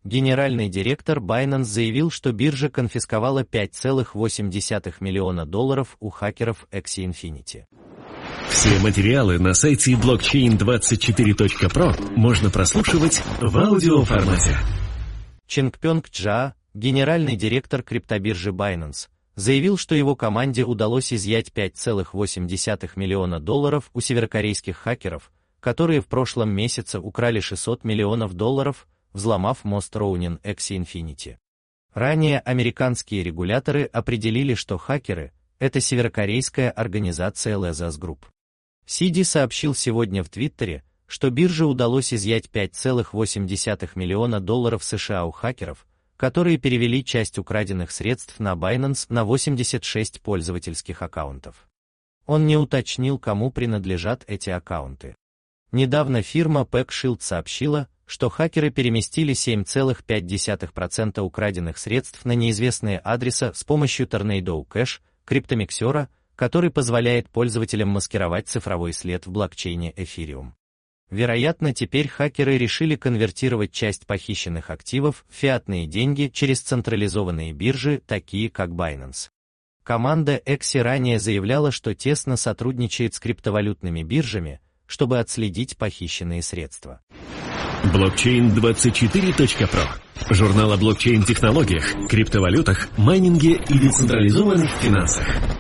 генеральный директор Binance заявил, что биржа конфисковала $5,8 миллиона у хакеров Axie Infinity. Все материалы на сайте blockchain24.pro можно прослушивать в аудиоформате. Ченгпёнг Чжа, генеральный директор криптобиржи Binance, заявил, что его команде удалось изъять $5,8 миллиона у северокорейских хакеров, которые в прошлом месяце украли $600 миллионов, взломав мост Ronin Axie Infinity. Ранее американские регуляторы определили, что хакеры – это северокорейская организация Lazarus Group. Сиди сообщил сегодня в Твиттере, что бирже удалось изъять $5,8 миллиона США у хакеров, которые перевели часть украденных средств на Binance на 86 пользовательских аккаунтов. Он не уточнил, кому принадлежат эти аккаунты. Недавно фирма PackShield сообщила, что хакеры переместили 7,5% украденных средств на неизвестные адреса с помощью Tornado Cash, криптомиксера, который позволяет пользователям маскировать цифровой след в блокчейне Ethereum. Вероятно, теперь хакеры решили конвертировать часть похищенных активов в фиатные деньги через централизованные биржи, такие как Binance. Команда Axie ранее заявляла, что тесно сотрудничает с криптовалютными биржами, чтобы отследить похищенные средства. Blockchain24.pro – журнал о блокчейн-технологиях, криптовалютах, майнинге и децентрализованных финансах.